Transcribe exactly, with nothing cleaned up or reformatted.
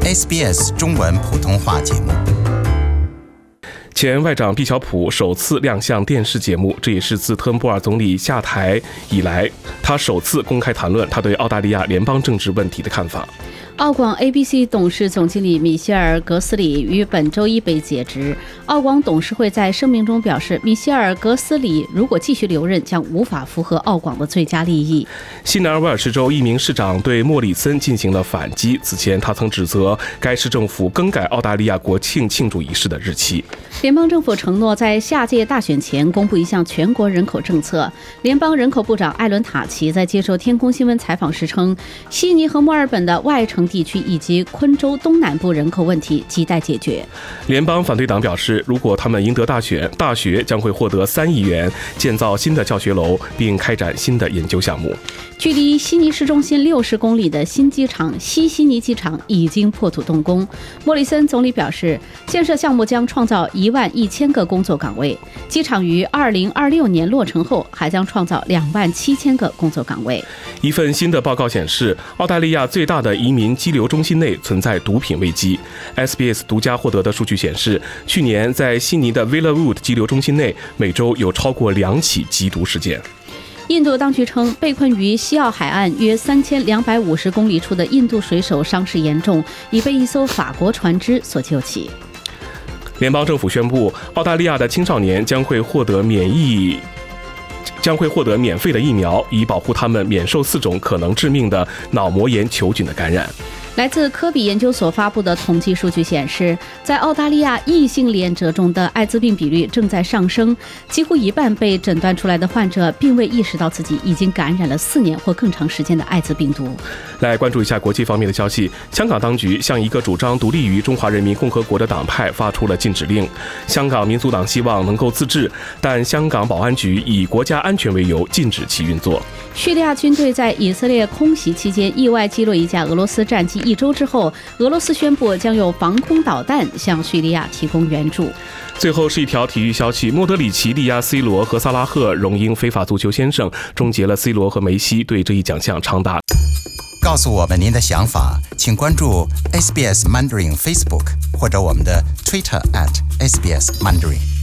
S B S 中文普通话节目。 前外长毕晓普首次亮相电视节目，这也是自特伦普尔总理下台以来，他首次公开谈论他对澳大利亚联邦政治问题的看法。 澳广 A B C 董事总经理米歇尔·格斯里于本周一被解职。澳广董事会在声明中表示，米歇尔·格斯里如果继续留任，将无法符合澳广的最佳利益。 西南威尔士州一名市长对莫里森进行了反击，此前他曾指责该市政府更改澳大利亚国庆庆祝仪式的日期。 联邦政府承诺在下届大选前公布一项全国人口政策。联邦人口部长艾伦塔奇在接受天空新闻采访时称，悉尼和墨尔本的外城地区以及昆州东南部人口问题亟待解决。 联邦反对党表示，如果他们赢得大选，大学将会获得三亿元建造新的教学楼，并开展新的研究项目。 距离悉尼市中心六十公里的新机场西悉尼机场已经破土动工。莫里森总理表示，建设项目将创造一万一千个工作岗位。机场于二零二六年落成后，还将创造两万七千个工作岗位。 一份新的报告显示，澳大利亚最大的移民激流中心内存在毒品危机。S B S 独家获得的数据显示，去年在悉尼的 Villawood 激流中心内，每周有超过两起缉毒事件。 印度当局称，被困于西澳海岸约三千两百五十公里处的印度水手伤势严重，已被一艘法国船只所救起。 联邦政府宣布，澳大利亚的青少年将会获得免疫将会获得免费的疫苗，以保护他们免受四种可能致命的脑膜炎球菌的感染。 来自科比研究所发布的统计数据显示，在澳大利亚异性恋者中的艾滋病比率正在上升，几乎一半被诊断出来的患者并未意识到自己已经感染了四年或更长时间的艾滋病毒。 来关注一下国际方面的消息，香港当局向一个主张独立于中华人民共和国的党派发出了禁止令。香港民族党希望能够自治，但香港保安局以国家安全为由禁止其运作。 叙利亚军队在以色列空袭期间意外击落一架俄罗斯战机一周之后，俄罗斯宣布将有防空导弹向叙利亚提供援助。 最后是一条体育消息，莫德里奇力压 C 罗和萨拉赫荣膺非法足球先生，终结了 C 罗和梅西对这一奖项长达。 告诉我们您的想法，请关注 S B S Mandarin Facebook 或者我们的 Twitter at S B S Mandarin。